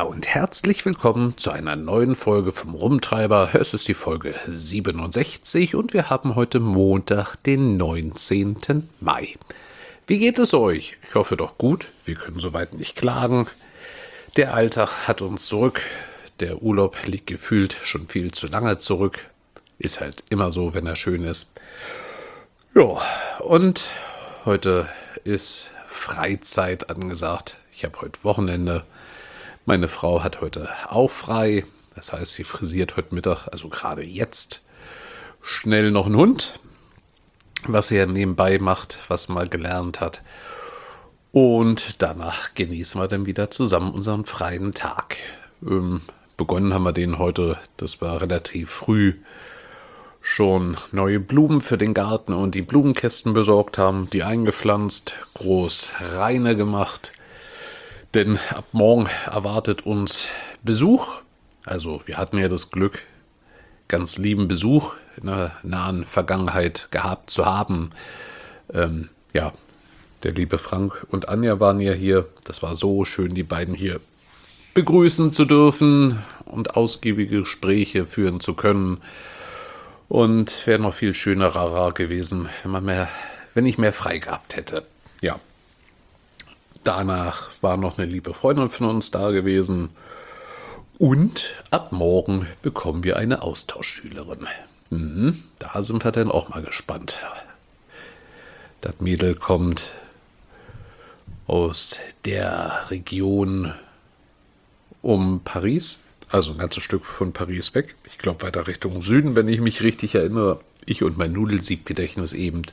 Und herzlich willkommen zu einer neuen Folge vom Rumtreiber. Es ist die Folge 67 und wir haben heute Montag, den 19. Mai. Wie geht es euch? Ich hoffe doch gut. Wir können soweit nicht klagen. Der Alltag hat uns zurück. Der Urlaub liegt gefühlt schon viel zu lange zurück. Ist halt immer so, wenn er schön ist. Ja, und heute ist Freizeit angesagt. Ich habe heute Wochenende. Meine Frau hat heute auch frei. Das heißt, sie frisiert heute Mittag, also gerade jetzt, schnell noch einen Hund, was sie ja nebenbei macht, was mal gelernt hat. Und danach genießen wir dann wieder zusammen unseren freien Tag. Begonnen haben wir den heute, das war relativ früh, schon neue Blumen für den Garten und die Blumenkästen besorgt haben, die eingepflanzt, groß reine gemacht. Denn ab morgen erwartet uns Besuch. Also wir hatten ja das Glück, ganz lieben Besuch in der nahen Vergangenheit gehabt zu haben. Der liebe Frank und Anja waren ja hier. Das war so schön, die beiden hier begrüßen zu dürfen und ausgiebige Gespräche führen zu können. Und wäre noch viel schöner gewesen, wenn ich mehr frei gehabt hätte. Ja. Danach war noch eine liebe Freundin von uns da gewesen. Und ab morgen bekommen wir eine Austauschschülerin. Da sind wir dann auch mal gespannt. Das Mädel kommt aus der Region um Paris. Also ein ganzes Stück von Paris weg. Ich glaube weiter Richtung Süden, wenn ich mich richtig erinnere. Ich und mein Nudelsiebgedächtnis eben.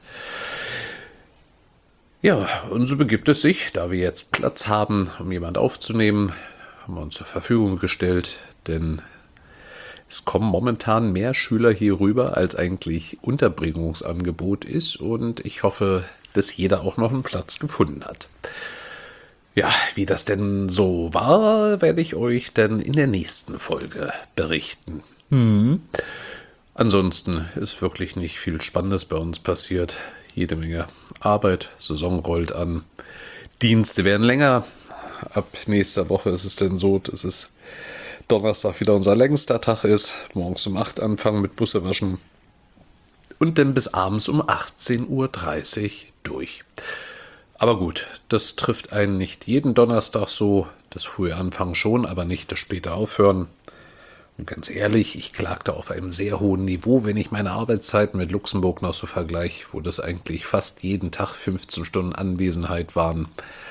Ja, und so begibt es sich, da wir jetzt Platz haben, um jemand aufzunehmen, haben wir uns zur Verfügung gestellt, denn es kommen momentan mehr Schüler hier rüber, als eigentlich Unterbringungsangebot ist und ich hoffe, dass jeder auch noch einen Platz gefunden hat. Ja, wie das denn so war, werde ich euch dann in der nächsten Folge berichten. Ansonsten ist wirklich nicht viel Spannendes bei uns passiert. Jede Menge Arbeit, Saison rollt an, Dienste werden länger. Ab nächster Woche ist es dann so, dass es Donnerstag wieder unser längster Tag ist. Morgens um 8 anfangen mit Busse waschen und dann bis abends um 18:30 Uhr durch. Aber gut, das trifft einen nicht jeden Donnerstag so. Das frühe Anfangen schon, aber nicht das späte Aufhören. Und ganz ehrlich, ich klagte auf einem sehr hohen Niveau, wenn ich meine Arbeitszeiten mit Luxemburg noch so vergleiche, wo das eigentlich fast jeden Tag 15 Stunden Anwesenheit waren.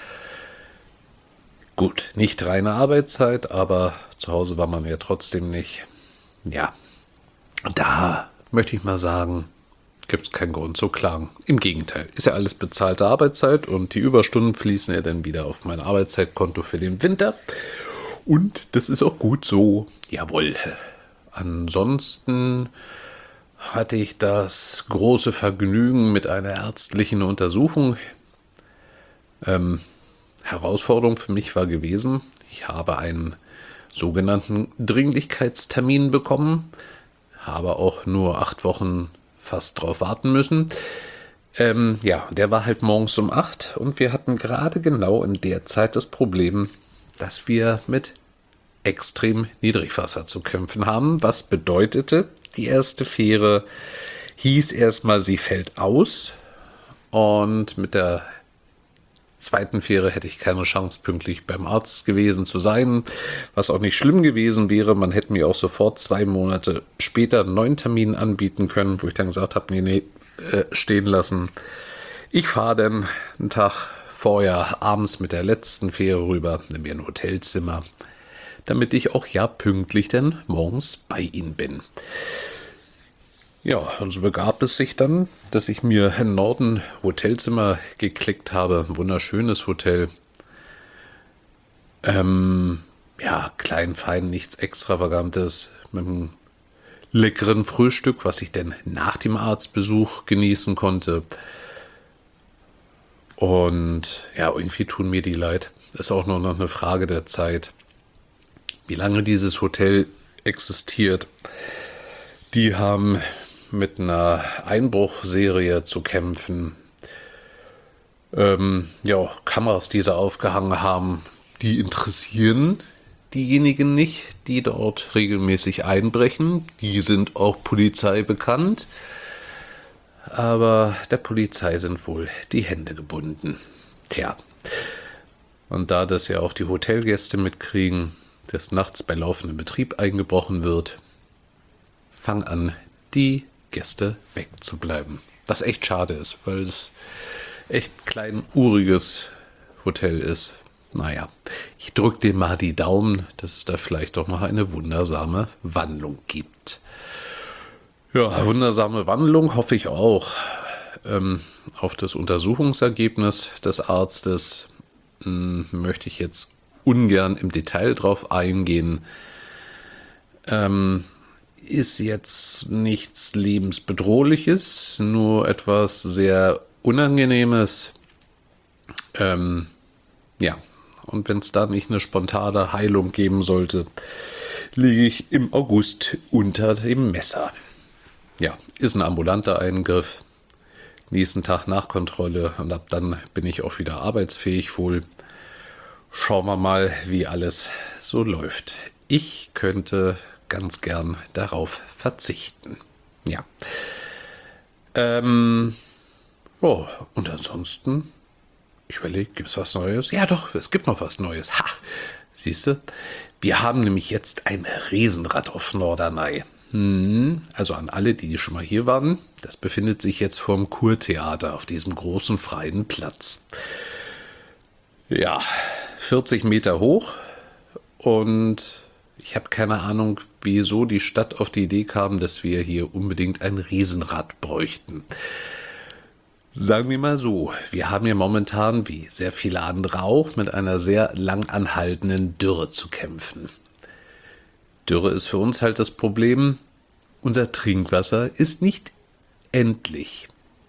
Gut, nicht reine Arbeitszeit, aber zu Hause war man ja trotzdem nicht. Ja, da möchte ich mal sagen, gibt es keinen Grund zu klagen. Im Gegenteil, ist ja alles bezahlte Arbeitszeit und die Überstunden fließen ja dann wieder auf mein Arbeitszeitkonto für den Winter. Und das ist auch gut so. Jawohl. Ansonsten hatte ich das große Vergnügen mit einer ärztlichen Untersuchung. Herausforderung für mich war gewesen, ich habe einen sogenannten Dringlichkeitstermin bekommen, habe auch nur 8 Wochen fast drauf warten müssen. Der war halt morgens um 8 und wir hatten gerade genau in der Zeit das Problem, dass wir mit extrem Niedrigwasser zu kämpfen haben, was bedeutete, die erste Fähre hieß erstmal, sie fällt aus und mit der zweiten Fähre hätte ich keine Chance, pünktlich beim Arzt gewesen zu sein, was auch nicht schlimm gewesen wäre. Man hätte mir auch sofort 2 Monate später einen neuen Termin anbieten können, wo ich dann gesagt habe, nee, stehen lassen. Ich fahre dann einen Tag vorher abends mit der letzten Fähre rüber, nehme mir ein Hotelzimmer, damit ich auch pünktlich dann morgens bei Ihnen bin. Ja, und so begab es sich dann, dass ich mir im Norden Hotelzimmer geklickt habe. Ein wunderschönes Hotel. Klein, fein, nichts Extravagantes. Mit einem leckeren Frühstück, was ich dann nach dem Arztbesuch genießen konnte. Und ja, irgendwie tun mir die leid. Ist auch nur noch eine Frage der Zeit, wie lange dieses Hotel existiert. Die haben mit einer Einbruchserie zu kämpfen. Kameras, die sie aufgehangen haben, die interessieren diejenigen nicht, die dort regelmäßig einbrechen. Die sind auch Polizei bekannt. Aber der Polizei sind wohl die Hände gebunden. Tja, und da das ja auch die Hotelgäste mitkriegen, dass nachts bei laufendem Betrieb eingebrochen wird, fang an, die Gäste wegzubleiben. Was echt schade ist, weil es echt klein, uriges Hotel ist. Naja, ich drück dir mal die Daumen, dass es da vielleicht doch noch eine wundersame Wandlung gibt. Ja, wundersame Wandlung hoffe ich auch. Auf das Untersuchungsergebnis des Arztes möchte ich jetzt ungern im Detail drauf eingehen. Ist jetzt nichts Lebensbedrohliches, nur etwas sehr Unangenehmes. Ja, und wenn es da nicht eine spontane Heilung geben sollte, liege ich im August unter dem Messer. Ja, ist ein ambulanter Eingriff. Nächsten Tag Nachkontrolle und ab dann bin ich auch wieder arbeitsfähig wohl. Schauen wir mal, wie alles so läuft. Ich könnte ganz gern darauf verzichten. Ja. Oh, und ansonsten, ich überlege, gibt es was Neues? Ja doch, es gibt noch was Neues. Ha, siehst du? Wir haben nämlich jetzt ein Riesenrad auf Norderney. Also an alle, die schon mal hier waren, das befindet sich jetzt vorm Kurtheater auf diesem großen freien Platz. Ja, 40 Meter hoch und ich habe keine Ahnung, wieso die Stadt auf die Idee kam, dass wir hier unbedingt ein Riesenrad bräuchten. Sagen wir mal so, wir haben ja momentan, wie sehr viele andere auch, mit einer sehr lang anhaltenden Dürre zu kämpfen. Dürre ist für uns halt das Problem, unser Trinkwasser ist nicht endlich.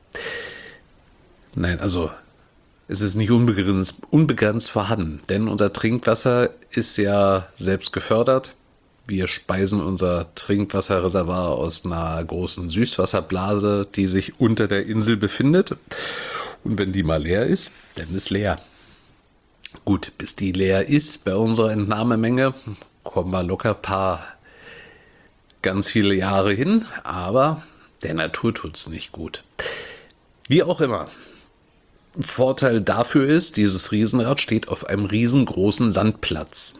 Nein, also es ist nicht unbegrenzt vorhanden, denn unser Trinkwasser ist ja selbst gefördert. Wir speisen unser Trinkwasserreservoir aus einer großen Süßwasserblase, die sich unter der Insel befindet. Und wenn die mal leer ist, dann ist leer. Gut, bis die leer ist bei unserer Entnahmemenge, kommen wir locker ganz viele Jahre hin, aber der Natur tut's nicht gut. Wie auch immer. Vorteil dafür ist, dieses Riesenrad steht auf einem riesengroßen Sandplatz.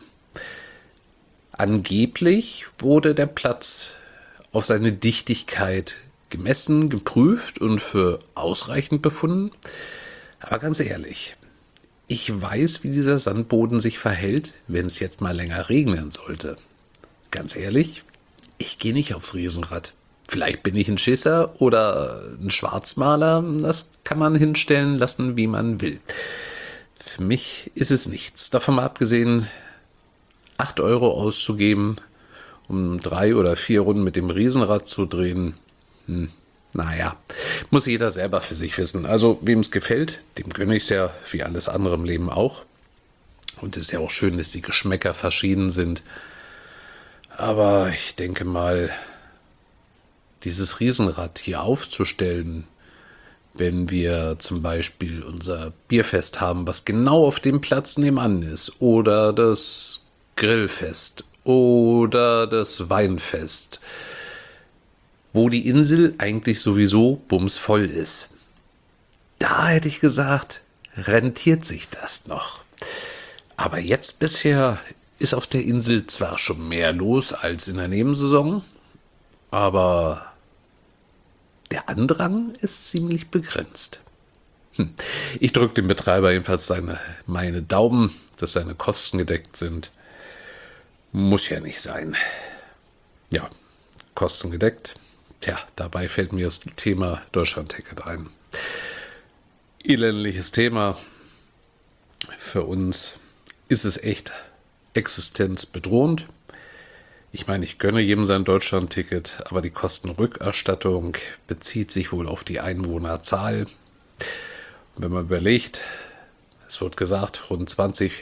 Angeblich wurde der Platz auf seine Dichtigkeit gemessen, geprüft und für ausreichend befunden. Aber ganz ehrlich, ich weiß, wie dieser Sandboden sich verhält, wenn es jetzt mal länger regnen sollte. Ganz ehrlich, ich gehe nicht aufs Riesenrad. Vielleicht bin ich ein Schisser oder ein Schwarzmaler, das kann man hinstellen lassen, wie man will. Für mich ist es nichts. Davon mal abgesehen, 8 Euro auszugeben, um 3 oder 4 Runden mit dem Riesenrad zu drehen. Naja, muss jeder selber für sich wissen. Also, wem es gefällt, dem gönne ich es ja, wie alles andere im Leben auch. Und es ist ja auch schön, dass die Geschmäcker verschieden sind. Aber ich denke mal, dieses Riesenrad hier aufzustellen, wenn wir zum Beispiel unser Bierfest haben, was genau auf dem Platz nebenan ist, oder das Grillfest oder das Weinfest, wo die Insel eigentlich sowieso bumsvoll ist. Da hätte ich gesagt, rentiert sich das noch. Aber jetzt bisher ist auf der Insel zwar schon mehr los als in der Nebensaison, aber der Andrang ist ziemlich begrenzt. Ich drücke dem Betreiber jedenfalls meine Daumen, dass seine Kosten gedeckt sind. Muss ja nicht sein. Ja, Kosten gedeckt. Tja, dabei fällt mir das Thema Deutschland-Ticket ein. Elendiges Thema. Für uns ist es echt existenzbedrohend. Ich meine, ich gönne jedem sein Deutschland-Ticket, aber die Kostenrückerstattung bezieht sich wohl auf die Einwohnerzahl. Und wenn man überlegt, es wird gesagt, rund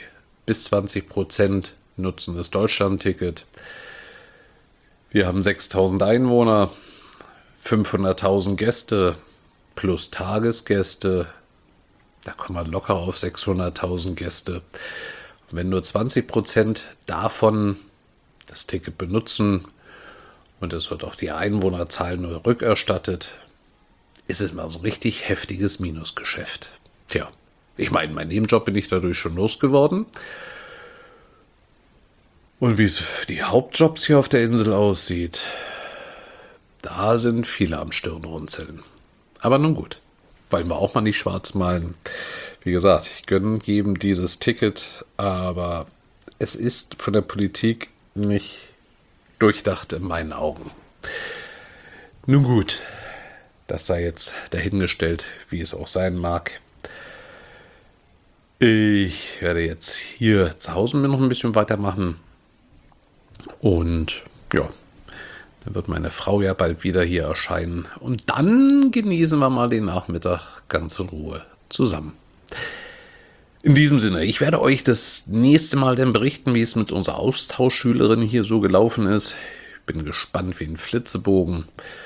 20% nutzen das Deutschland-Ticket. Wir haben 6.000 Einwohner, 500.000 Gäste plus Tagesgäste. Da kommen wir locker auf 600.000 Gäste. Wenn nur 20% davon das Ticket benutzen und es wird auf die Einwohnerzahl nur rückerstattet, ist es mal so ein richtig heftiges Minusgeschäft. Tja, ich meine, mein Nebenjob bin ich dadurch schon losgeworden. Und wie es für die Hauptjobs hier auf der Insel aussieht, da sind viele am Stirnrunzeln. Aber nun gut, wollen wir auch mal nicht schwarz malen. Wie gesagt, ich gönne jedem dieses Ticket, aber es ist von der Politik nicht durchdacht in meinen Augen. Nun gut, das sei jetzt dahingestellt, wie es auch sein mag. Ich werde jetzt hier zu Hause mir noch ein bisschen weitermachen. Und ja, dann wird meine Frau ja bald wieder hier erscheinen. Und dann genießen wir mal den Nachmittag ganz in Ruhe zusammen. In diesem Sinne, ich werde euch das nächste Mal dann berichten, wie es mit unserer Austauschschülerin hier so gelaufen ist. Ich bin gespannt wie ein Flitzebogen.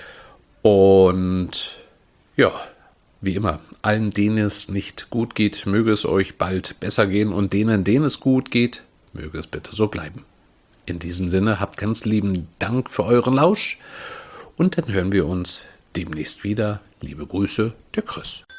Und ja, wie immer, allen, denen es nicht gut geht, möge es euch bald besser gehen. Und denen es gut geht, möge es bitte so bleiben. In diesem Sinne, habt ganz lieben Dank für euren Lausch. Und dann hören wir uns demnächst wieder. Liebe Grüße, der Chris.